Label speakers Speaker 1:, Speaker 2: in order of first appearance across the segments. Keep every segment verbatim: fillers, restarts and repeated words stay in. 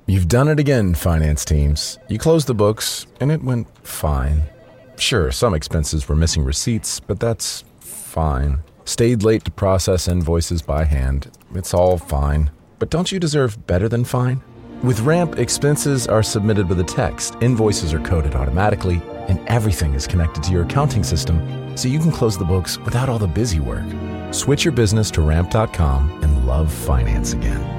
Speaker 1: You've done it again, finance teams. You closed the books, and it went fine. Sure, some expenses were missing receipts, but that's fine. Stayed late to process invoices by hand. It's all fine. But don't you deserve better than fine? With Ramp, expenses are submitted with a text, invoices are coded automatically, and everything is connected to your accounting system, so you can close the books without all the busy work. Switch your business to ramp dot com and love finance again.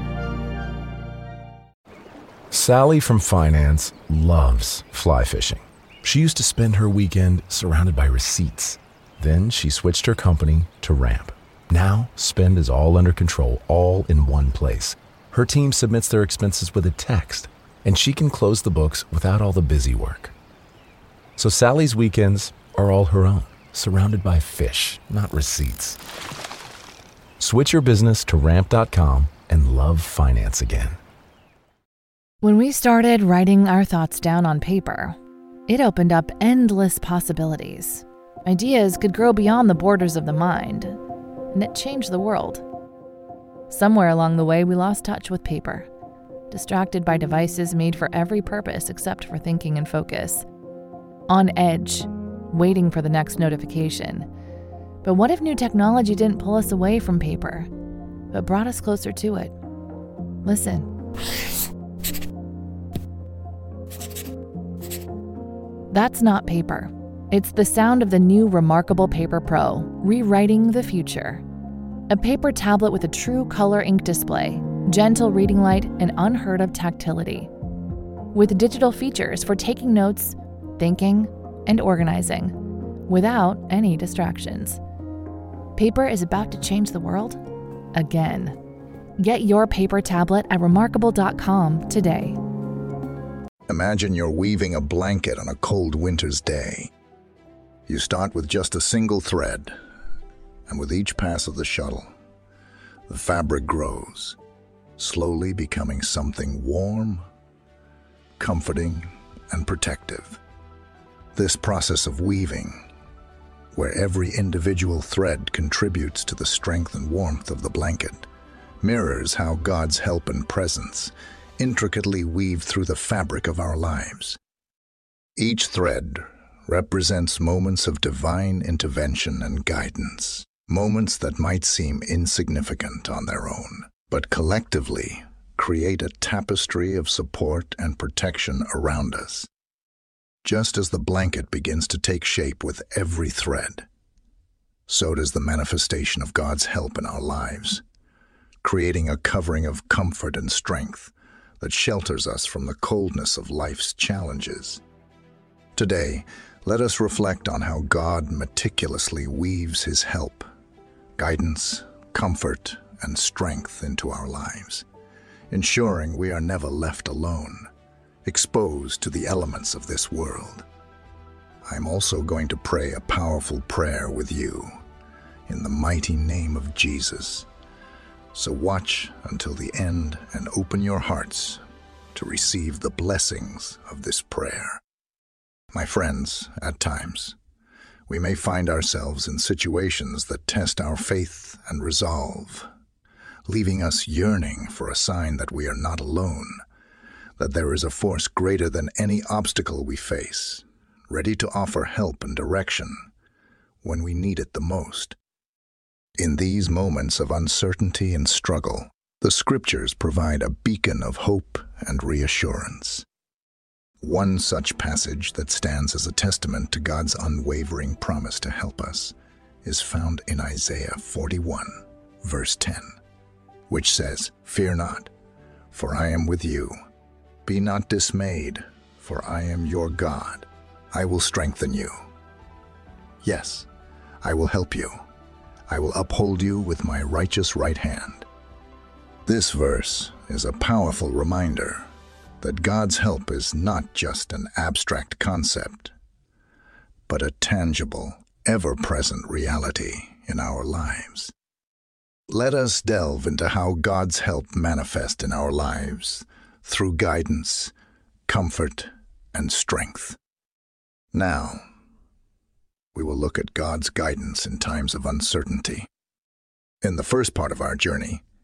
Speaker 1: Sally from finance loves fly fishing. She used to spend her weekend surrounded by receipts. Then she switched her company to Ramp. Now, spend is all under control, all in one place. Her team submits their expenses with a text, and she can close the books without all the busy work. So Sally's weekends are all her own, surrounded by fish, not receipts. Switch your business to ramp dot com and love finance again.
Speaker 2: When we started writing our thoughts down on paper, it opened up endless possibilities. Ideas could grow beyond the borders of the mind, and it changed the world. Somewhere along the way, we lost touch with paper, distracted by devices made for every purpose except for thinking and focus. On edge, waiting for the next notification. But what if new technology didn't pull us away from paper, but brought us closer to it? Listen. That's not paper. It's the sound of the new Remarkable Paper Pro, rewriting the future. A paper tablet with a true color ink display, gentle reading light, and unheard of tactility. With digital features for taking notes, thinking, and organizing, without any distractions. Paper is about to change the world again. Get your paper tablet at remarkable dot com today.
Speaker 3: Imagine you're weaving a blanket on a cold winter's day. You start with just a single thread, and with each pass of the shuttle, the fabric grows, slowly becoming something warm, comforting, and protective. This process of weaving, where every individual thread contributes to the strength and warmth of the blanket, mirrors how God's help and presence intricately weave through the fabric of our lives. Each thread represents moments of divine intervention and guidance, moments that might seem insignificant on their own, but collectively create a tapestry of support and protection around us. Just as the blanket begins to take shape with every thread, so does the manifestation of God's help in our lives, creating a covering of comfort and strength that shelters us from the coldness of life's challenges. Today, let us reflect on how God meticulously weaves His help, guidance, comfort, and strength into our lives, ensuring we are never left alone, exposed to the elements of this world. I'm also going to pray a powerful prayer with you in the mighty name of Jesus. So watch until the end and open your hearts to receive the blessings of this prayer. My friends, at times, we may find ourselves in situations that test our faith and resolve, leaving us yearning for a sign that we are not alone, that there is a force greater than any obstacle we face, ready to offer help and direction when we need it the most. In these moments of uncertainty and struggle, the Scriptures provide a beacon of hope and reassurance. One such passage that stands as a testament to God's unwavering promise to help us is found in Isaiah forty-one, verse ten, which says, "Fear not, for I am with you. Be not dismayed, for I am your God. I will strengthen you. Yes, I will help you. I will uphold you with my righteous right hand." This verse is a powerful reminder that God's help is not just an abstract concept, but a tangible, ever-present reality in our lives. Let us delve into how God's help manifests in our lives through guidance, comfort, and strength. Now, we will look at God's guidance in times of uncertainty. In the first part of our journey,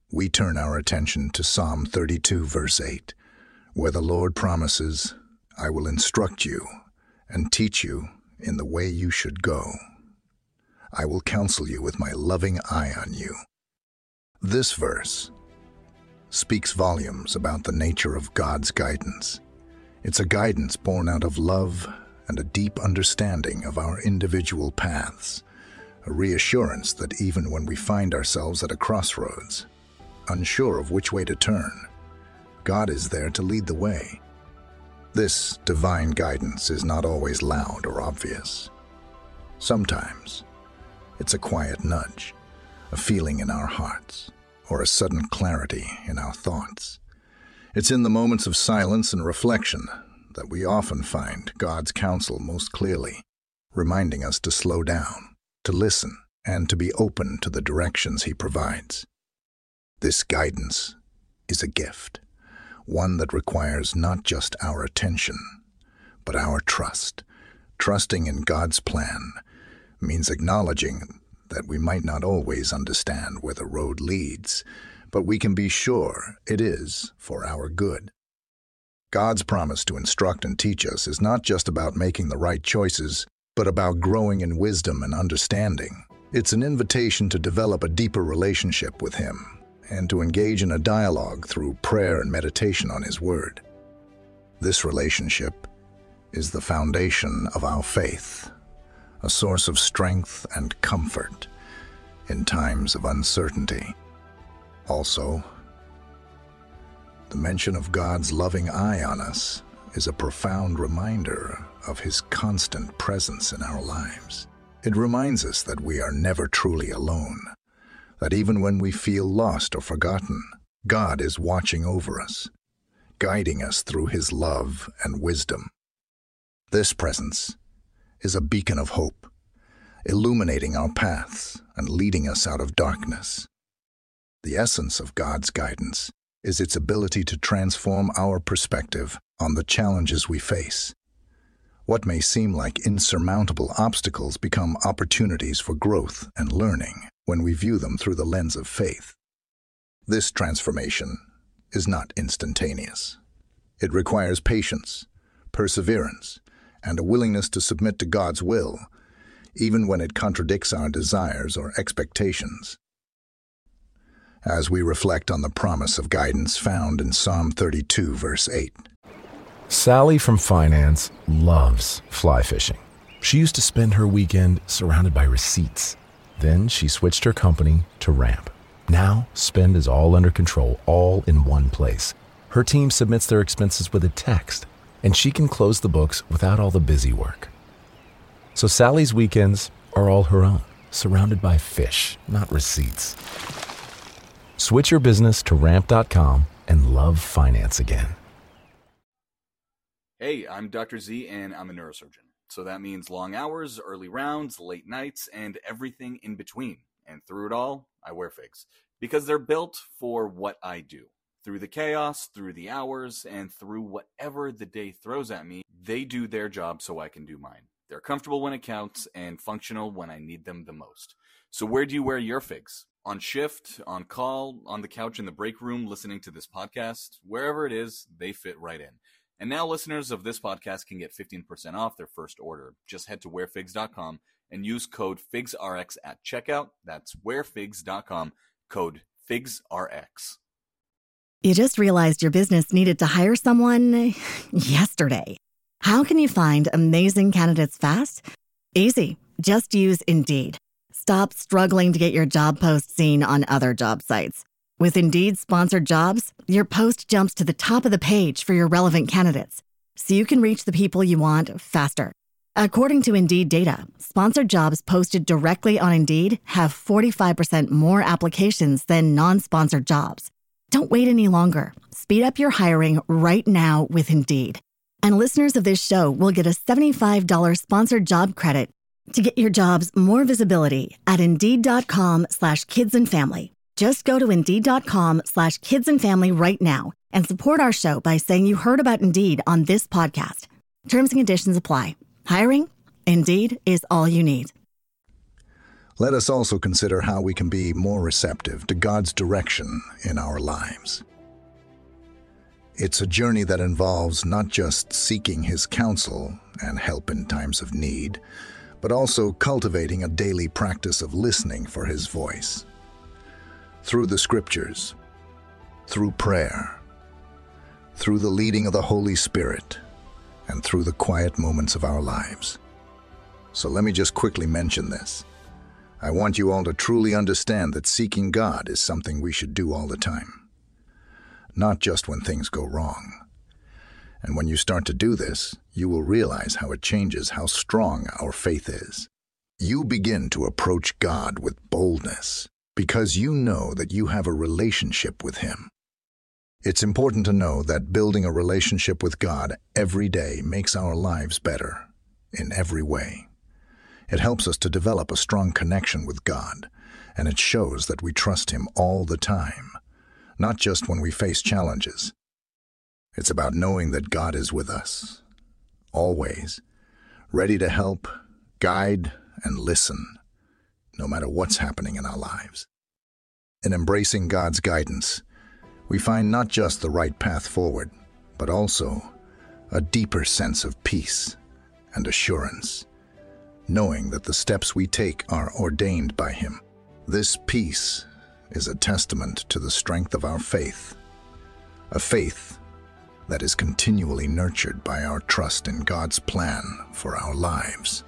Speaker 3: we turn our attention to Psalm thirty-two, verse eight, where the Lord promises, "I will instruct you and teach you in the way you should go. I will counsel you with my loving eye on you." This verse speaks volumes about the nature of God's guidance. It's a guidance born out of love and a deep understanding of our individual paths, a reassurance that even when we find ourselves at a crossroads, unsure of which way to turn, God is there to lead the way. This divine guidance is not always loud or obvious. Sometimes it's a quiet nudge, a feeling in our hearts, or a sudden clarity in our thoughts. It's in the moments of silence and reflection that we often find God's counsel most clearly, reminding us to slow down, to listen, and to be open to the directions He provides. This guidance is a gift, one that requires not just our attention, but our trust. Trusting in God's plan means acknowledging that we might not always understand where the road leads, but we can be sure it is for our good. God's promise to instruct and teach us is not just about making the right choices, but about growing in wisdom and understanding. It's an invitation to develop a deeper relationship with Him and to engage in a dialogue through prayer and meditation on His Word. This relationship is the foundation of our faith, a source of strength and comfort in times of uncertainty. Also, the mention of God's loving eye on us is a profound reminder of His constant presence in our lives. It reminds us that we are never truly alone, that even when we feel lost or forgotten, God is watching over us, guiding us through His love and wisdom. This presence is a beacon of hope, illuminating our paths and leading us out of darkness. The essence of God's guidance is its ability to transform our perspective on the challenges we face. What may seem like insurmountable obstacles become opportunities for growth and learning when we view them through the lens of faith. This transformation is not instantaneous. It requires patience, perseverance, and a willingness to submit to God's will, even when it contradicts our desires or expectations. As we reflect on the promise of guidance found in Psalm thirty-two, verse eight.
Speaker 1: Sally from finance loves fly fishing. She used to spend her weekend surrounded by receipts. Then she switched her company to Ramp. Now, spend is all under control, all in one place. Her team submits their expenses with a text, and she can close the books without all the busy work. So Sally's weekends are all her own, surrounded by fish, not receipts. Switch your business to ramp dot com and love finance again.
Speaker 4: Hey, I'm Doctor Z, and I'm a neurosurgeon. So that means long hours, early rounds, late nights, and everything in between. And through it all, I wear figs. Because they're built for what I do. Through the chaos, through the hours, and through whatever the day throws at me, they do their job so I can do mine. They're comfortable when it counts, and functional when I need them the most. So where do you wear your figs? On shift, on call, on the couch in the break room, listening to this podcast, wherever it is, they fit right in. And now listeners of this podcast can get fifteen percent off their first order. Just head to wear figs dot com and use code FIGSRX at checkout. That's wear figs dot com, code FIGSRX.
Speaker 5: You just realized your business needed to hire someone yesterday. How can you find amazing candidates fast? Easy. Just use Indeed. Stop struggling to get your job post seen on other job sites. With Indeed sponsored jobs, your post jumps to the top of the page for your relevant candidates, so you can reach the people you want faster. According to Indeed data, sponsored jobs posted directly on Indeed have forty-five percent more applications than non-sponsored jobs. Don't wait any longer. Speed up your hiring right now with Indeed. And listeners of this show will get a seventy-five dollars sponsored job credit to get your jobs more visibility at Indeed.com slash kids and family. Just go to Indeed.com slash kids and family right now and support our show by saying you heard about Indeed on this podcast. Terms and conditions apply. Hiring? Indeed is all you need.
Speaker 3: Let us also consider how we can be more receptive to God's direction in our lives. It's a journey that involves not just seeking His counsel and help in times of need, but also cultivating a daily practice of listening for His voice. Through the Scriptures, through prayer, through the leading of the Holy Spirit, and through the quiet moments of our lives. So let me just quickly mention this. I want you all to truly understand that seeking God is something we should do all the time, not just when things go wrong. And when you start to do this, you will realize how it changes how strong our faith is. You begin to approach God with boldness because you know that you have a relationship with Him. It's important to know that building a relationship with God every day makes our lives better in every way. It helps us to develop a strong connection with God, and it shows that we trust Him all the time, not just when we face challenges. It's about knowing that God is with us, always, ready to help, guide, and listen, no matter what's happening in our lives. In embracing God's guidance, we find not just the right path forward, but also a deeper sense of peace and assurance, knowing that the steps we take are ordained by Him. This peace is a testament to the strength of our faith, a faith that is continually nurtured by our trust in God's plan for our lives.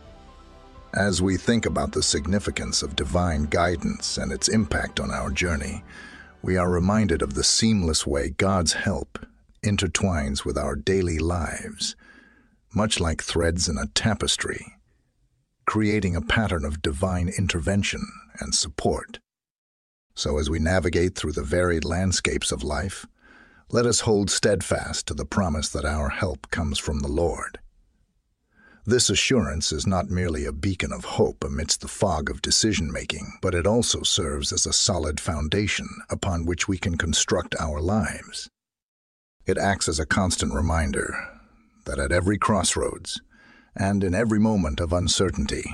Speaker 3: As we think about the significance of divine guidance and its impact on our journey, we are reminded of the seamless way God's help intertwines with our daily lives, much like threads in a tapestry, creating a pattern of divine intervention and support. So as we navigate through the varied landscapes of life, let us hold steadfast to the promise that our help comes from the Lord. This assurance is not merely a beacon of hope amidst the fog of decision-making, but it also serves as a solid foundation upon which we can construct our lives. It acts as a constant reminder that at every crossroads, and in every moment of uncertainty,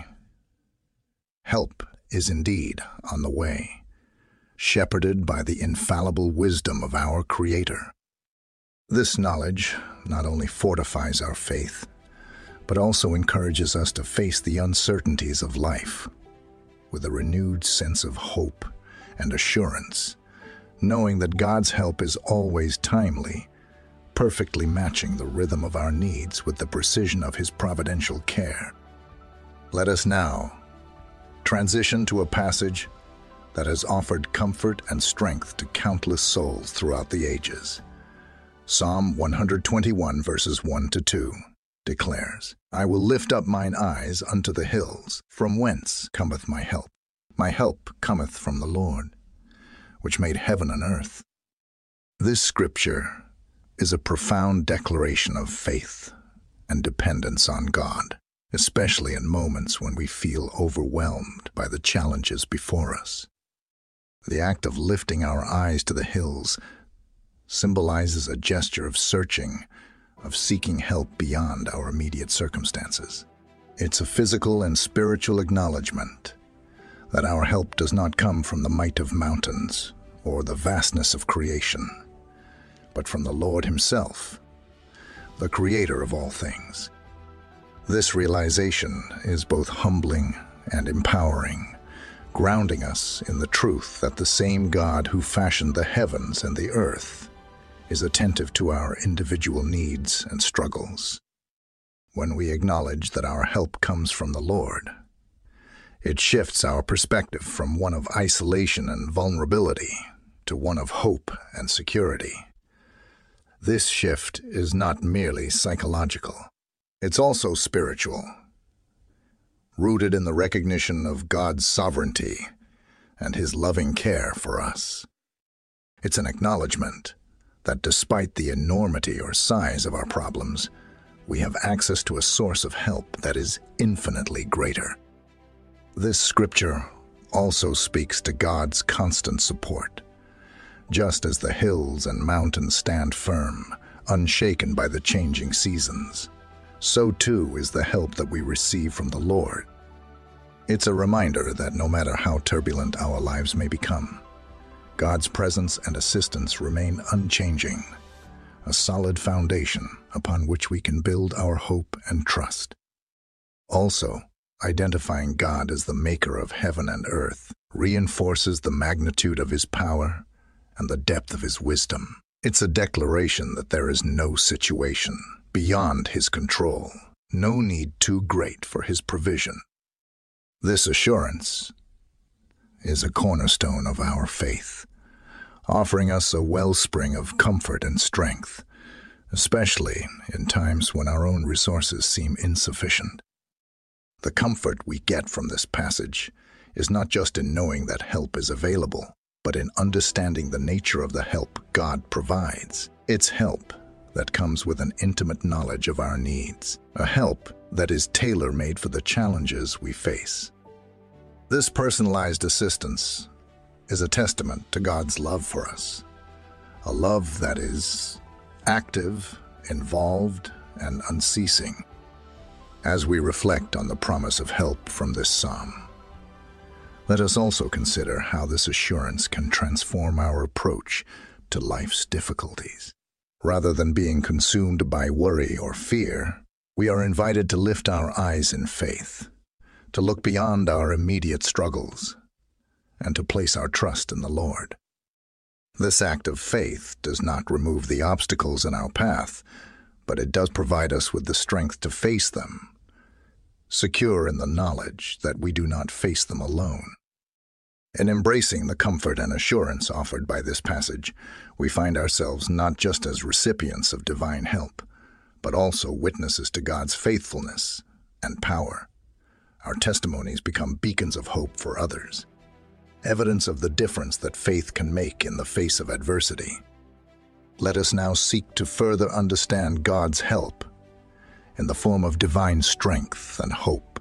Speaker 3: help is indeed on the way, shepherded by the infallible wisdom of our Creator. This knowledge not only fortifies our faith, but also encourages us to face the uncertainties of life with a renewed sense of hope and assurance, knowing that God's help is always timely, perfectly matching the rhythm of our needs with the precision of His providential care. Let us now transition to a passage that has offered comfort and strength to countless souls throughout the ages. Psalm one hundred twenty-one, verses one to two, declares, "I will lift up mine eyes unto the hills, from whence cometh my help. My help cometh from the Lord, which made heaven and earth." This scripture is a profound declaration of faith and dependence on God, especially in moments when we feel overwhelmed by the challenges before us. The act of lifting our eyes to the hills symbolizes a gesture of searching, of seeking help beyond our immediate circumstances. It's a physical and spiritual acknowledgement that our help does not come from the might of mountains or the vastness of creation, but from the Lord Himself, the Creator of all things. This realization is both humbling and empowering, grounding us in the truth that the same God who fashioned the heavens and the earth is attentive to our individual needs and struggles. When we acknowledge that our help comes from the Lord, it shifts our perspective from one of isolation and vulnerability to one of hope and security. This shift is not merely psychological. It's also spiritual, rooted in the recognition of God's sovereignty and His loving care for us. It's an acknowledgement that despite the enormity or size of our problems, we have access to a source of help that is infinitely greater. This scripture also speaks to God's constant support. Just as the hills and mountains stand firm, unshaken by the changing seasons, so too is the help that we receive from the Lord. It's a reminder that no matter how turbulent our lives may become, God's presence and assistance remain unchanging, a solid foundation upon which we can build our hope and trust. Also, identifying God as the maker of heaven and earth reinforces the magnitude of his power and the depth of his wisdom. It's a declaration that there is no situation beyond his control, no need too great for his provision. This assurance is a cornerstone of our faith, offering us a wellspring of comfort and strength, especially in times when our own resources seem insufficient. The comfort we get from this passage is not just in knowing that help is available, but in understanding the nature of the help God provides. It's help that comes with an intimate knowledge of our needs, a help that is tailor-made for the challenges we face. This personalized assistance is a testament to God's love for us, a love that is active, involved, and unceasing. As we reflect on the promise of help from this psalm, let us also consider how this assurance can transform our approach to life's difficulties. Rather than being consumed by worry or fear, we are invited to lift our eyes in faith, to look beyond our immediate struggles, and to place our trust in the Lord. This act of faith does not remove the obstacles in our path, but it does provide us with the strength to face them, secure in the knowledge that we do not face them alone. In embracing the comfort and assurance offered by this passage, we find ourselves not just as recipients of divine help, but also witnesses to God's faithfulness and power. Our testimonies become beacons of hope for others, evidence of the difference that faith can make in the face of adversity. Let us now seek to further understand God's help in the form of divine strength and hope.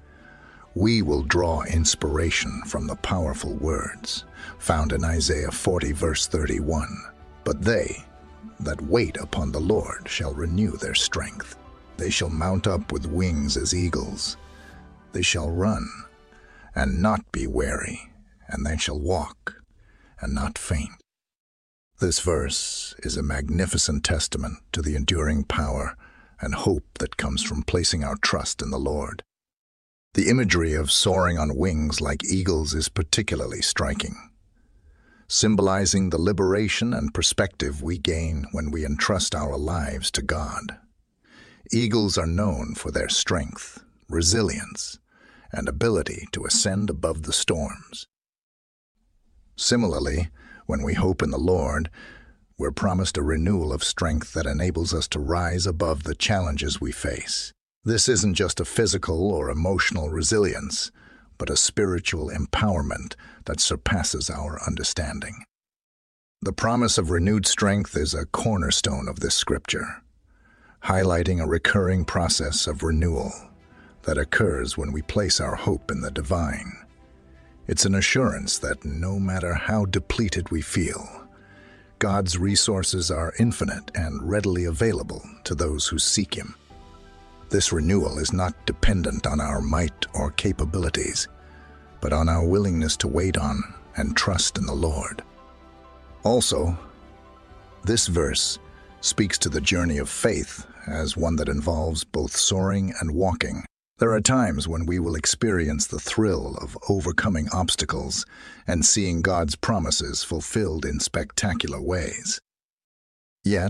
Speaker 3: We will draw inspiration from the powerful words found in Isaiah forty, verse thirty-one. But they that wait upon the Lord shall renew their strength. They shall mount up with wings as eagles. They shall run and not be weary, and they shall walk and not faint. This verse is a magnificent testament to the enduring power and hope that comes from placing our trust in the Lord. The imagery of soaring on wings like eagles is particularly striking, symbolizing the liberation and perspective we gain when we entrust our lives to God. Eagles are known for their strength, resilience, and ability to ascend above the storms. Similarly, when we hope in the Lord, we're promised a renewal of strength that enables us to rise above the challenges we face. This isn't just a physical or emotional resilience, but a spiritual empowerment that surpasses our understanding. The promise of renewed strength is a cornerstone of this scripture, highlighting a recurring process of renewal that occurs when we place our hope in the divine. It's an assurance that no matter how depleted we feel, God's resources are infinite and readily available to those who seek Him. This renewal is not dependent on our might or capabilities, but on our willingness to wait on and trust in the Lord. Also, this verse speaks to the journey of faith as one that involves both soaring and walking. There are times when we will experience the thrill of overcoming obstacles and seeing God's promises fulfilled in spectacular ways. Yet,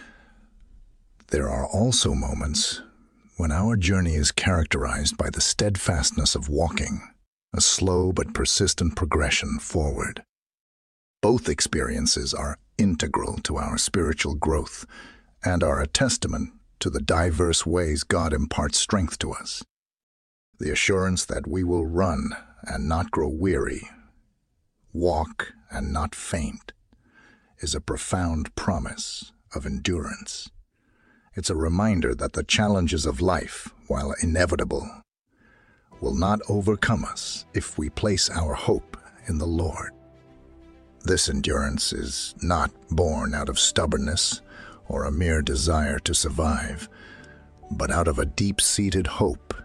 Speaker 3: there are also moments when our journey is characterized by the steadfastness of walking, a slow but persistent progression forward. Both experiences are integral to our spiritual growth and are a testament to the diverse ways God imparts strength to us. The assurance that we will run and not grow weary, walk and not faint, is a profound promise of endurance. It's a reminder that the challenges of life, while inevitable, will not overcome us if we place our hope in the Lord. This endurance is not born out of stubbornness or a mere desire to survive, but out of a deep-seated hope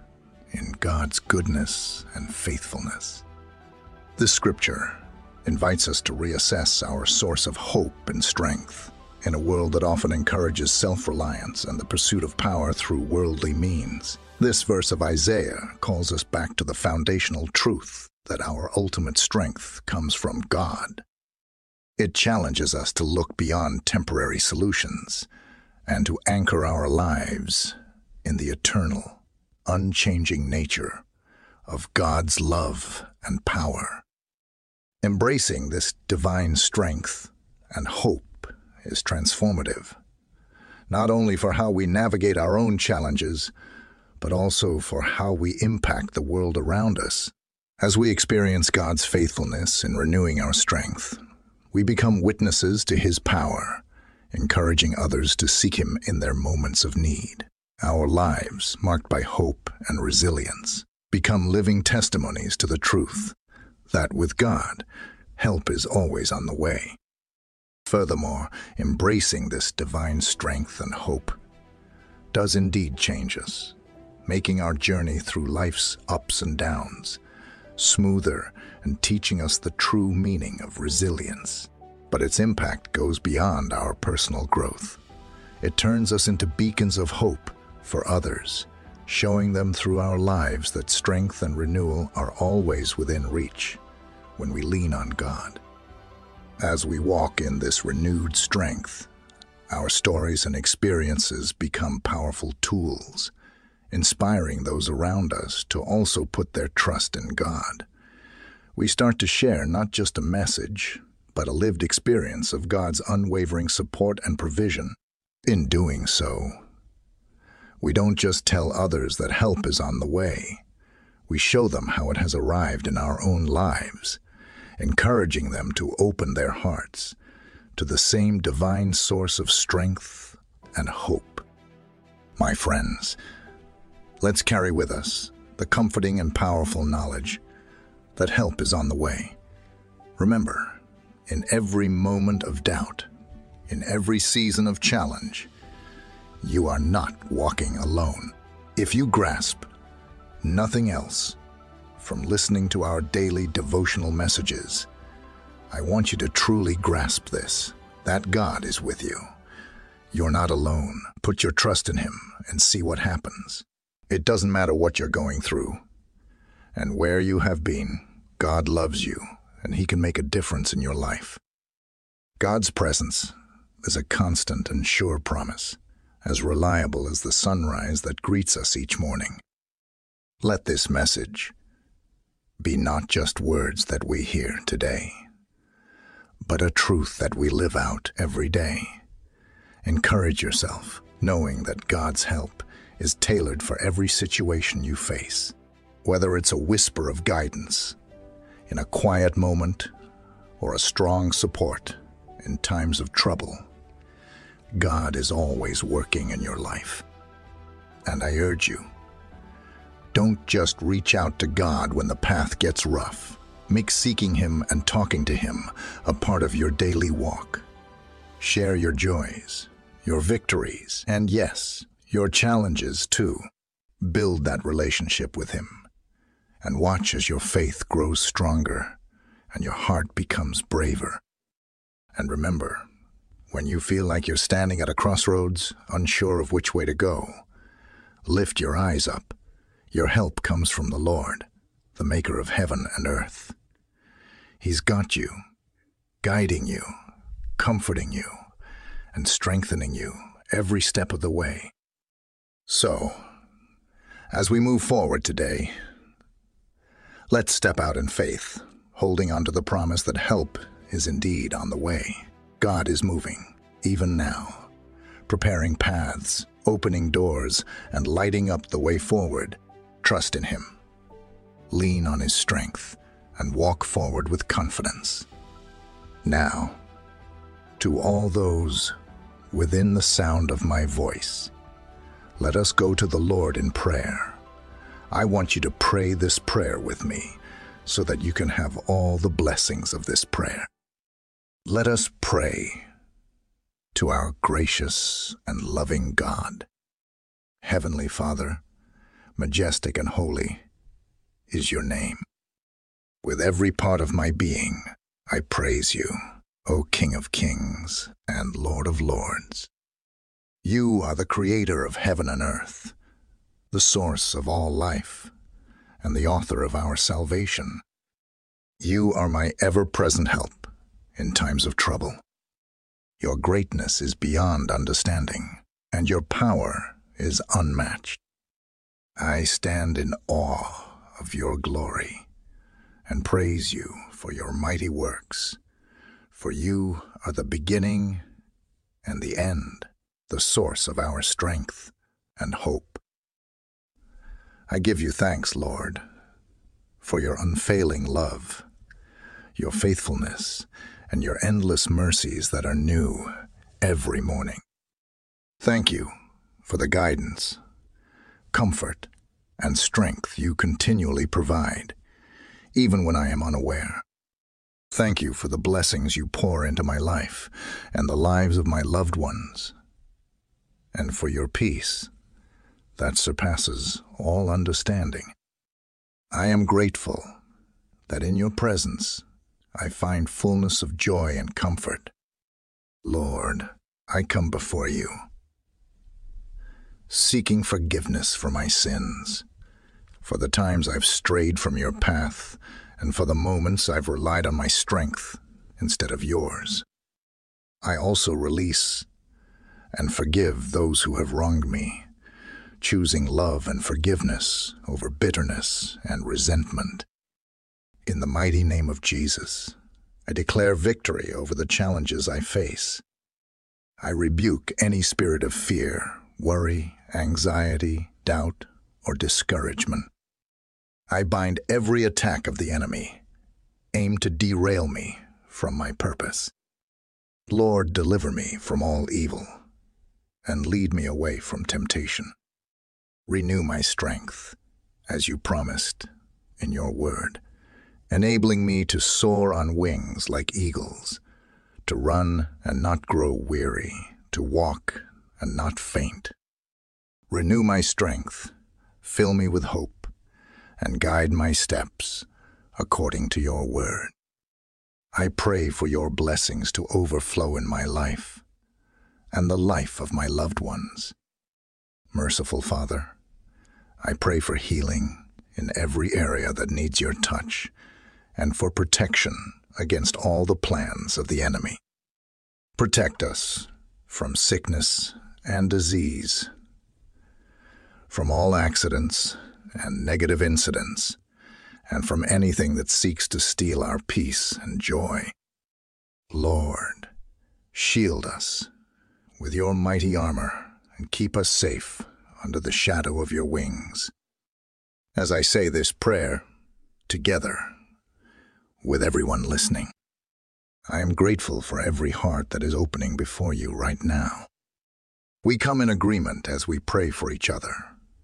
Speaker 3: in God's goodness and faithfulness. This scripture invites us to reassess our source of hope and strength in a world that often encourages self-reliance and the pursuit of power through worldly means. This verse of Isaiah calls us back to the foundational truth that our ultimate strength comes from God. It challenges us to look beyond temporary solutions and to anchor our lives in the eternal, unchanging nature of God's love and power. Embracing this divine strength and hope is transformative, not only for how we navigate our own challenges, but also for how we impact the world around us. As we experience God's faithfulness in renewing our strength, we become witnesses to His power, encouraging others to seek Him in their moments of need. Our lives, marked by hope and resilience, become living testimonies to the truth that with God, help is always on the way. Furthermore, embracing this divine strength and hope does indeed change us, making our journey through life's ups and downs smoother and teaching us the true meaning of resilience. But its impact goes beyond our personal growth. It turns us into beacons of hope for others, showing them through our lives that strength and renewal are always within reach when we lean on God. As we walk in this renewed strength, our stories and experiences become powerful tools, inspiring those around us to also put their trust in God. We start to share not just a message, but a lived experience of God's unwavering support and provision. In doing so, we don't just tell others that help is on the way. We show them how it has arrived in our own lives, encouraging them to open their hearts to the same divine source of strength and hope. My friends, let's carry with us the comforting and powerful knowledge that help is on the way. Remember, in every moment of doubt, in every season of challenge, you are not walking alone. If you grasp nothing else from listening to our daily devotional messages, I want you to truly grasp this, that God is with you. You're not alone. Put your trust in Him and see what happens. It doesn't matter what you're going through and where you have been, God loves you and He can make a difference in your life. God's presence is a constant and sure promise, as reliable as the sunrise that greets us each morning. Let this message be not just words that we hear today, but a truth that we live out every day. Encourage yourself, knowing that God's help is tailored for every situation you face. Whether it's a whisper of guidance in a quiet moment or a strong support in times of trouble, God is always working in your life. And I urge you, don't just reach out to God when the path gets rough. Make seeking Him and talking to Him a part of your daily walk. Share your joys, your victories, and yes, your challenges too. Build that relationship with Him and watch as your faith grows stronger and your heart becomes braver. And remember, when you feel like you're standing at a crossroads, unsure of which way to go, lift your eyes up. Your help comes from the Lord, the maker of heaven and earth. He's got you, guiding you, comforting you, and strengthening you every step of the way. So, as we move forward today, let's step out in faith, holding on to the promise that help is indeed on the way. God is moving, even now, preparing paths, opening doors, and lighting up the way forward. Trust in Him. Lean on His strength and walk forward with confidence. Now, to all those within the sound of my voice, let us go to the Lord in prayer. I want you to pray this prayer with me so that you can have all the blessings of this prayer. Let us pray to our gracious and loving God. Heavenly Father, majestic and holy is your name. With every part of my being, I praise you, O King of kings and Lord of lords. You are the creator of heaven and earth, the source of all life, and the author of our salvation. You are my ever-present help in times of trouble. Your greatness is beyond understanding, and your power is unmatched. I stand in awe of your glory and praise you for your mighty works, for you are the beginning and the end, the source of our strength and hope. I give you thanks, Lord, for your unfailing love, your faithfulness, and your endless mercies that are new every morning. Thank you for the guidance, comfort, and strength you continually provide, even when I am unaware. Thank you for the blessings you pour into my life and the lives of my loved ones, and for your peace that surpasses all understanding. I am grateful that in your presence I find fullness of joy and comfort. Lord, I come before you, seeking forgiveness for my sins, for the times I've strayed from your path, and for the moments I've relied on my strength instead of yours. I also release and forgive those who have wronged me, choosing love and forgiveness over bitterness and resentment. In the mighty name of Jesus, I declare victory over the challenges I face. I rebuke any spirit of fear, worry, anxiety, doubt, or discouragement. I bind every attack of the enemy, aimed to derail me from my purpose. Lord, deliver me from all evil, and lead me away from temptation. Renew my strength, as you promised in your word, enabling me to soar on wings like eagles, to run and not grow weary, to walk and not faint. Renew my strength, fill me with hope, and guide my steps according to your word. I pray for your blessings to overflow in my life and the life of my loved ones. Merciful Father, I pray for healing in every area that needs your touch and for protection against all the plans of the enemy. Protect us from sickness and disease, from all accidents and negative incidents, and from anything that seeks to steal our peace and joy. Lord, shield us with your mighty armor and keep us safe under the shadow of your wings. As I say this prayer, together, with everyone listening, I am grateful for every heart that is opening before you right now. We come in agreement as we pray for each other,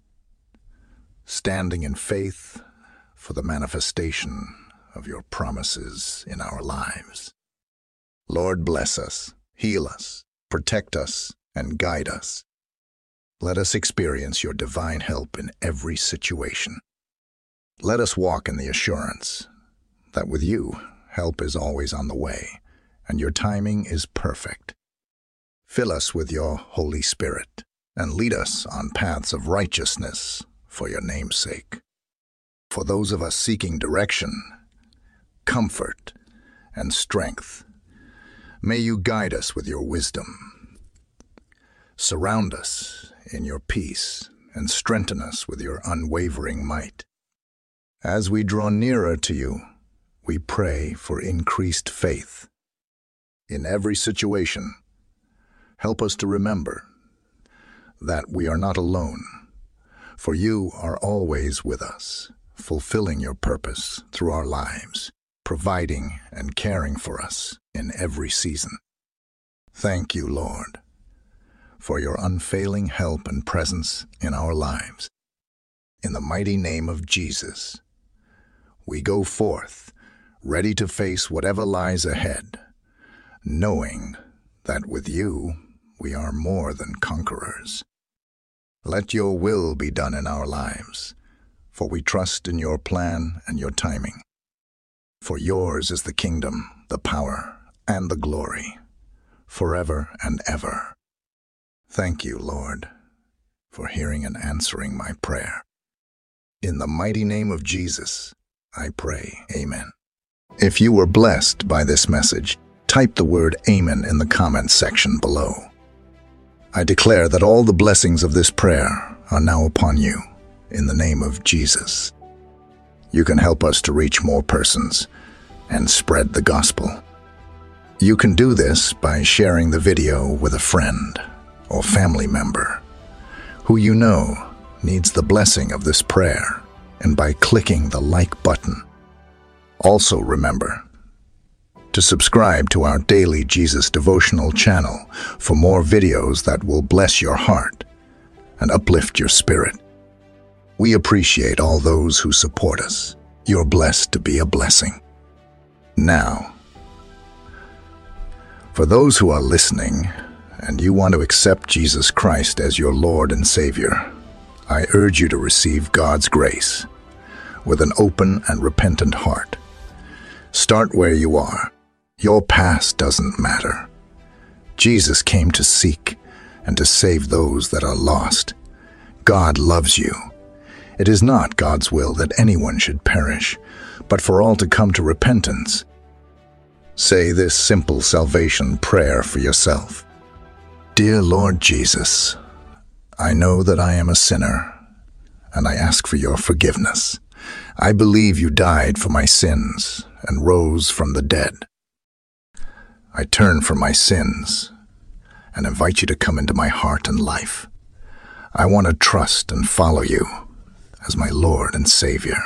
Speaker 3: standing in faith for the manifestation of your promises in our lives. Lord, bless us, heal us, protect us, and guide us. Let us experience your divine help in every situation. Let us walk in the assurance that with you, help is always on the way, and your timing is perfect. Fill us with your Holy Spirit, and lead us on paths of righteousness for your name's sake. For those of us seeking direction, comfort, and strength, may you guide us with your wisdom. Surround us in your peace, and strengthen us with your unwavering might. As we draw nearer to you, we pray for increased faith. In every situation, help us to remember that we are not alone, for you are always with us, fulfilling your purpose through our lives, providing and caring for us in every season. Thank you, Lord, for your unfailing help and presence in our lives. In the mighty name of Jesus, we go forth, ready to face whatever lies ahead, knowing that with you we are more than conquerors. Let your will be done in our lives, for we trust in your plan and your timing. For yours is the kingdom, the power, and the glory, forever and ever. Thank you, Lord, for hearing and answering my prayer. In the mighty name of Jesus, I pray, amen. If you were blessed by this message, type the word amen in the comments section below. I declare that all the blessings of this prayer are now upon you, in the name of Jesus. You can help us to reach more persons and spread the gospel. You can do this by sharing the video with a friend or family member who you know needs the blessing of this prayer, and by clicking the like button. Also remember to subscribe to our daily Jesus devotional channel for more videos that will bless your heart and uplift your spirit. We appreciate all those who support us. You're blessed to be a blessing. Now, for those who are listening and you want to accept Jesus Christ as your Lord and Savior, I urge you to receive God's grace with an open and repentant heart. Start where you are. Your past doesn't matter. Jesus came to seek and to save those that are lost. God loves you. It is not God's will that anyone should perish, but for all to come to repentance. Say this simple salvation prayer for yourself. Dear Lord Jesus, I know that I am a sinner, and I ask for your forgiveness. I believe you died for my sins and rose from the dead. I turn from my sins and invite you to come into my heart and life. I want to trust and follow you as my Lord and Savior.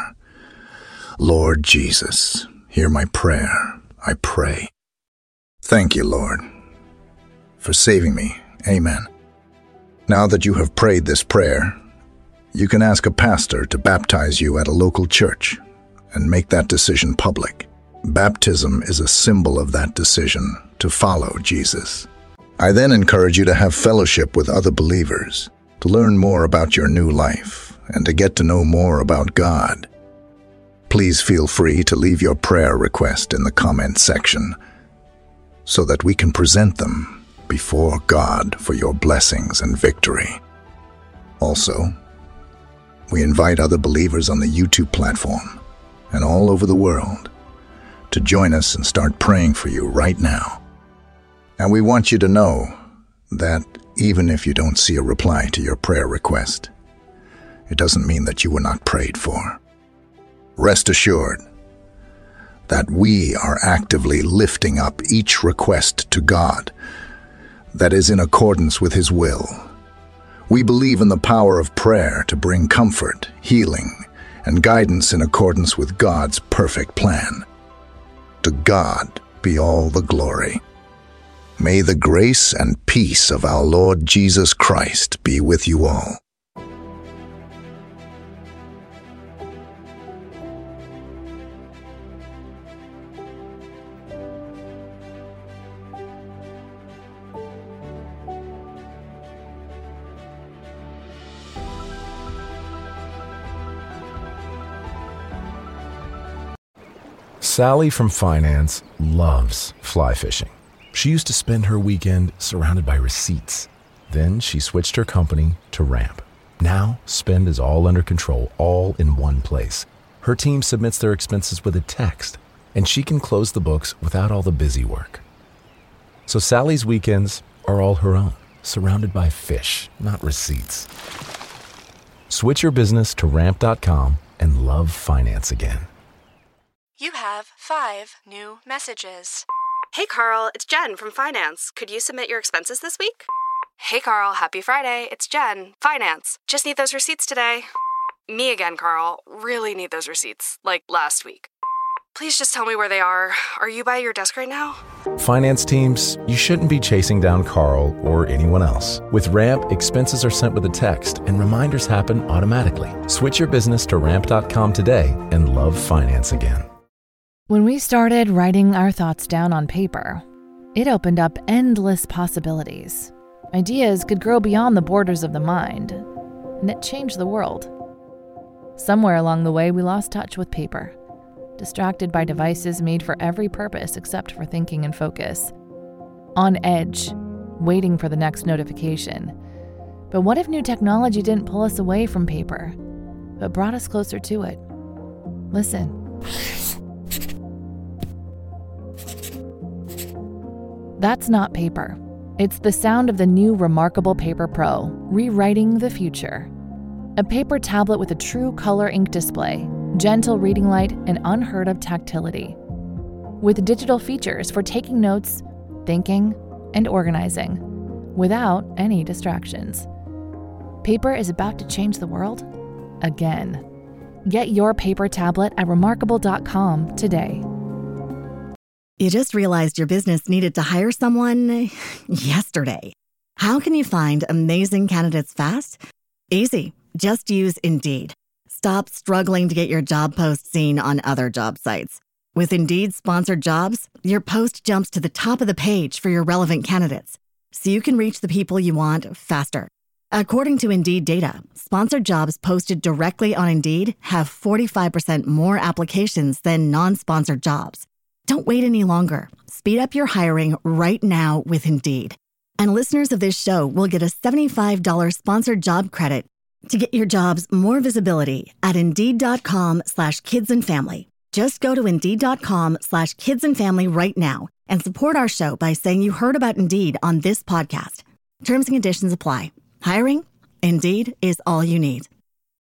Speaker 3: Lord Jesus, hear my prayer, I pray. Thank you, Lord, for saving me. Amen. Now that you have prayed this prayer, you can ask a pastor to baptize you at a local church and make that decision public. Baptism is a symbol of that decision to follow Jesus. I then encourage you to have fellowship with other believers, to learn more about your new life, and to get to know more about God. Please feel free to leave your prayer request in the comment section so that we can present them before God for your blessings and victory. Also, we invite other believers on the YouTube platform and all over the world to join us and start praying for you right now. And we want you to know that even if you don't see a reply to your prayer request, it doesn't mean that you were not prayed for. Rest assured that we are actively lifting up each request to God that is in accordance with His will. We believe in the power of prayer to bring comfort, healing, and guidance in accordance with God's perfect plan. To God be all the glory. May the grace and peace of our Lord Jesus Christ be with you all.
Speaker 1: Sally from finance loves fly fishing. She used to spend her weekend surrounded by receipts. Then she switched her company to Ramp. Now, spend is all under control, all in one place. Her team submits their expenses with a text, and she can close the books without all the busy work. So Sally's weekends are all her own, surrounded by fish, not receipts. Switch your business to ramp dot com and love finance again.
Speaker 6: You have five new messages. Hey Carl, it's Jen from Finance. Could you submit your expenses this week? Hey Carl, happy Friday. It's Jen, Finance. Just need those receipts today. Me again, Carl. Really need those receipts, like last week. Please just tell me where they are. Are you by your desk right now?
Speaker 1: Finance teams, you shouldn't be chasing down Carl or anyone else. With Ramp, expenses are sent with a text and reminders happen automatically. Switch your business to ramp dot com today and love finance again.
Speaker 2: When we started writing our thoughts down on paper, it opened up endless possibilities. Ideas could grow beyond the borders of the mind, and it changed the world. Somewhere along the way, we lost touch with paper, distracted by devices made for every purpose except for thinking and focus. On edge, waiting for the next notification. But what if new technology didn't pull us away from paper, but brought us closer to it? Listen. That's not paper. It's the sound of the new Remarkable Paper Pro, rewriting the future. A paper tablet with a true color ink display, gentle reading light, and unheard of tactility. With digital features for taking notes, thinking, and organizing, without any distractions. Paper is about to change the world again. Get your paper tablet at remarkable dot com today.
Speaker 5: You just realized your business needed to hire someone yesterday. How can you find amazing candidates fast? Easy. Just use Indeed. Stop struggling to get your job post seen on other job sites. With Indeed sponsored jobs, your post jumps to the top of the page for your relevant candidates, so you can reach the people you want faster. According to Indeed data, sponsored jobs posted directly on Indeed have forty-five percent more applications than non-sponsored jobs. Don't wait any longer. Speed up your hiring right now with Indeed. And listeners of this show will get a seventy-five dollars sponsored job credit to get your jobs more visibility at Indeed.com slash kids and family. Just go to Indeed.com slash kids and family right now and support our show by saying you heard about Indeed on this podcast. Terms and conditions apply. Hiring? Indeed is all you need.